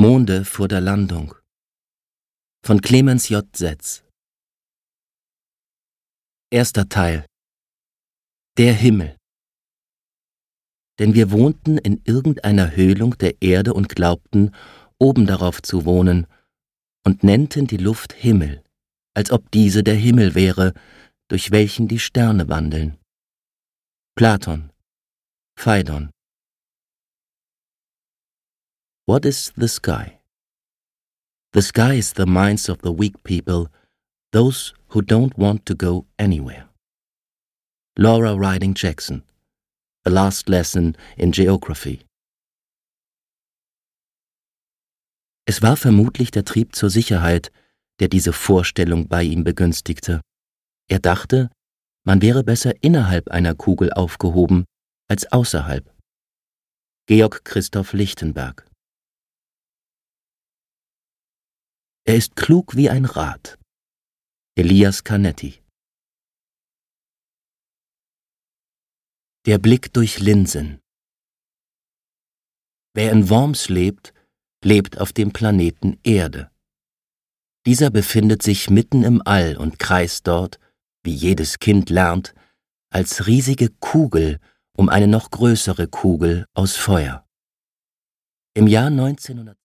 Monde vor der Landung von Clemens J. Setz. Erster Teil. Der Himmel. Denn wir wohnten in irgendeiner Höhlung der Erde und glaubten, oben darauf zu wohnen, und nennten die Luft Himmel, als ob diese der Himmel wäre, durch welchen die Sterne wandeln. Platon, Phaidon. What is the sky? The sky is the minds of the weak people, those who don't want to go anywhere. Laura Riding Jackson. A Last Lesson in Geography. Es war vermutlich der Trieb zur Sicherheit, der diese Vorstellung bei ihm begünstigte. Er dachte, man wäre besser innerhalb einer Kugel aufgehoben als außerhalb. Georg Christoph Lichtenberg. Er ist klug wie ein Rad. Elias Canetti. Der Blick durch Linsen. Wer in Worms lebt, lebt auf dem Planeten Erde. Dieser befindet sich mitten im All und kreist dort, wie jedes Kind lernt, als riesige Kugel um eine noch größere Kugel aus Feuer. Im Jahr 1900